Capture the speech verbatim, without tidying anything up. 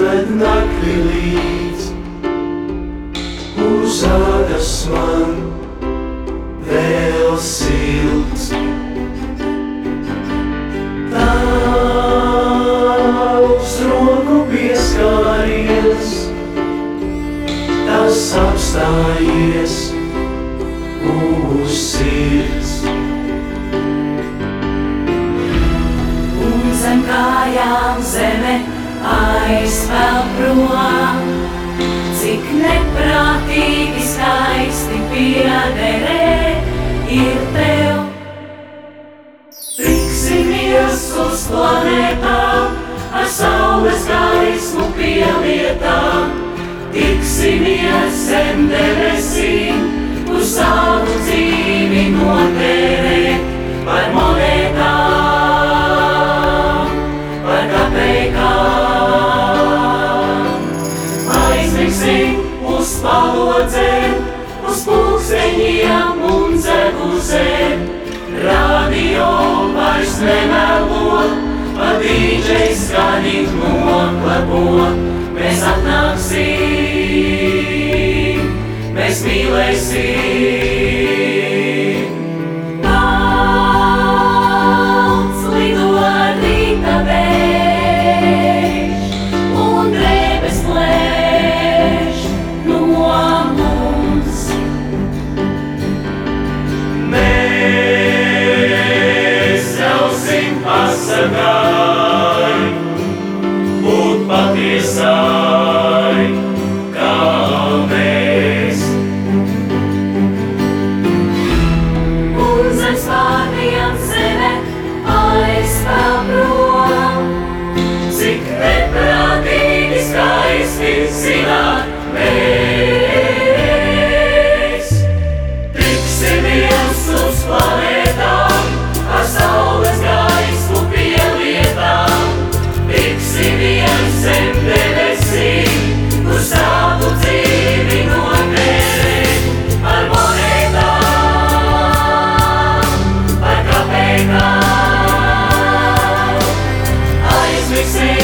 aizved nakti līdz, uz ādas man vēl silts. Tavs roku pieskāries, tas apstājies uz sirds. Un zem kājām zeme aizpeld prom, cik neprātīgi skaisti piederē ir tev. Tiksimies uz planētām, ar saules gaismu pielietām, tiksimies zem debesīm, kur savu dzīvi notērēt par monētām, par kapeikām. Aizmigsim uz palodzēm, uz pulksteņiem un dzeguzēm, radio vairs nemelo, pa dīdžejs skaņīt noklepo. Mēs atnāksim, mēs mīlēsim. Balts lido rīta vējš, un drēbes plēš no mums. Mēs ļausim pasakai būt patiesai, kā mēs. Un zem spārniem zeme aizpeld prom, Cik neprātīgi skaisti zināt mēs. Tiksimies uz planētām, ar saules gaismu pielietām, tiksimies zem debesīm, kur savu dzīvi notērēt par monētām, par kapeikām. Aizmigsim